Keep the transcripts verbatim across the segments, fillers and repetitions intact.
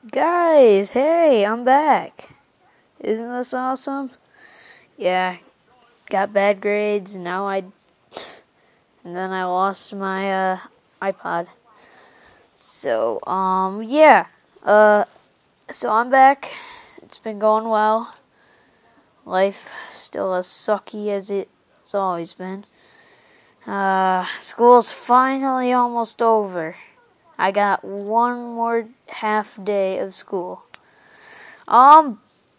Guys, hey, I'm back. Isn't this awesome? Yeah, got bad grades, now I... And then I lost my uh, iPod. So, um, yeah. Uh, so I'm back. It's been going well. Life still as sucky as it's always been. Uh, school's finally almost over. I got one more half day of school. Um,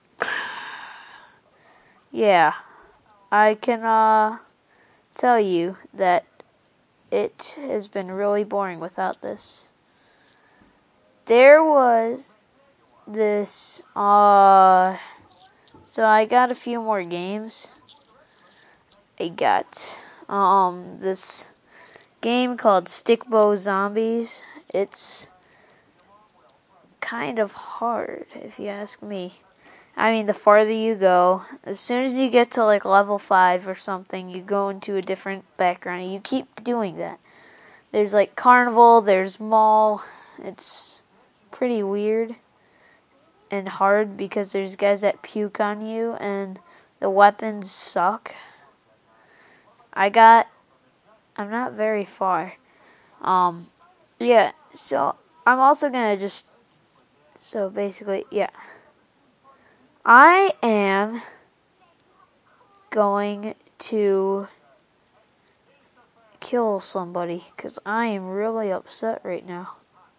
yeah. I can, uh, tell you that it has been really boring without this. There was this, uh, so I got a few more games. I got, um, this game called Stickbow Zombies. It's kind of hard, if you ask me. I mean, the farther you go, as soon as you get to like level five or something, you go into a different background. You keep doing that. There's like carnival, there's mall. It's pretty weird and hard because there's guys that puke on you and the weapons suck. I got, I'm not very far. Um, yeah, so I'm also gonna just, so basically, yeah. I am going to kill somebody because I am really upset right now.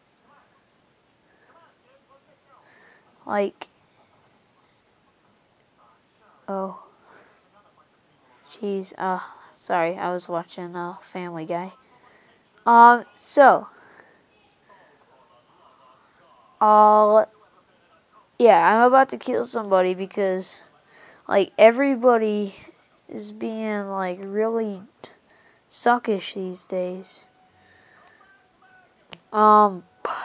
Like, oh, jeez, uh, sorry, I was watching uh, Family Guy. Um, so, I'll, yeah, I'm about to kill somebody because, like, everybody is being, like, really suckish these days. Um,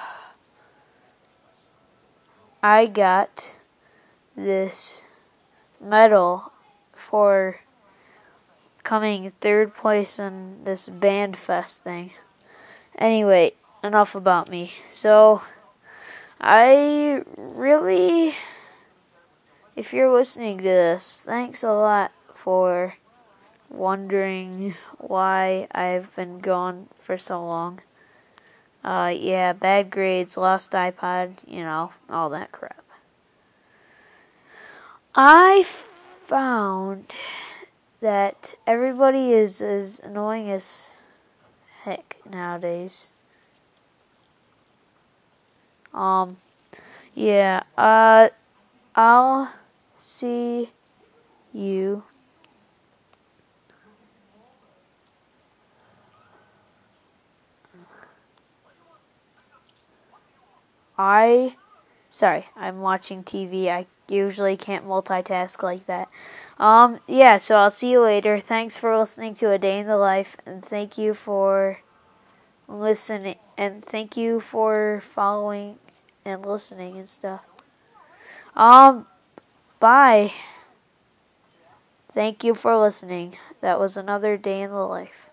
I got this medal for coming third place in this band fest thing. Anyway, enough about me. So, I really, if you're listening to this, thanks a lot for wondering why I've been gone for so long. Uh, yeah, bad grades, lost iPod, you know, all that crap. I found that everybody is as annoying as heck nowadays. Um, yeah, uh, I'll see you. I, sorry, I'm watching T V. I usually can't multitask like that. Um, yeah, so I'll see you later. Thanks for listening to A Day in the Life, and thank you for listening, and thank you for following and listening and stuff. Um, bye. Thank you for listening. That was another day in the life.